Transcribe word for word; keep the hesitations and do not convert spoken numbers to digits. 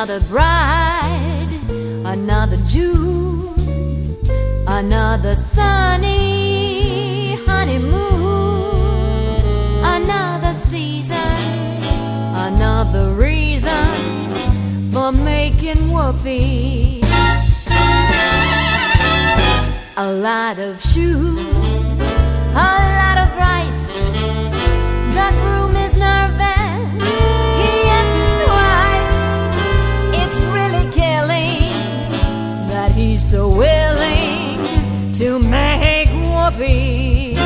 Another bride, another June, another sunny honeymoon, another season, another reason for making whoopee. A lot of shoes, a lot of rice. The groom is nervous, he answers twice. It's really killing that he's so willing to make whoopee.